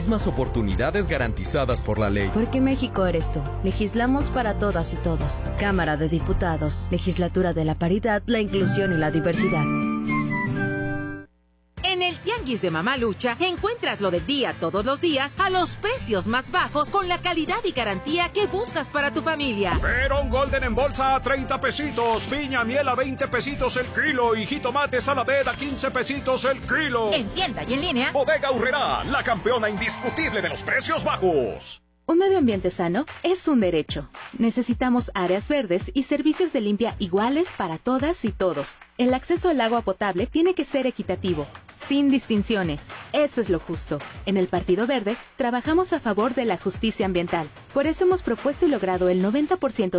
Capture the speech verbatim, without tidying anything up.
mismas oportunidades garantizadas por la ley. Porque México eres tú. Legislamos para todas y todos. Cámara de Diputados. Legislatura de la Paridad, la Inclusión y la Diversidad. En el Tianguis de Mamalucha encuentras lo del día todos los días a los precios más bajos con la calidad y garantía que buscas para tu familia. Perón Golden en bolsa a treinta pesitos, piña miel a veinte pesitos el kilo y jitomate saladez a quince pesitos el kilo. En tienda y en línea. Bodega Aurrerá, la campeona indiscutible de los precios bajos. Un medio ambiente sano es un derecho. Necesitamos áreas verdes y servicios de limpia iguales para todas y todos. El acceso al agua potable tiene que ser equitativo, sin distinciones. Eso es lo justo. En el Partido Verde trabajamos a favor de la justicia ambiental. Por eso hemos propuesto y logrado el noventa por ciento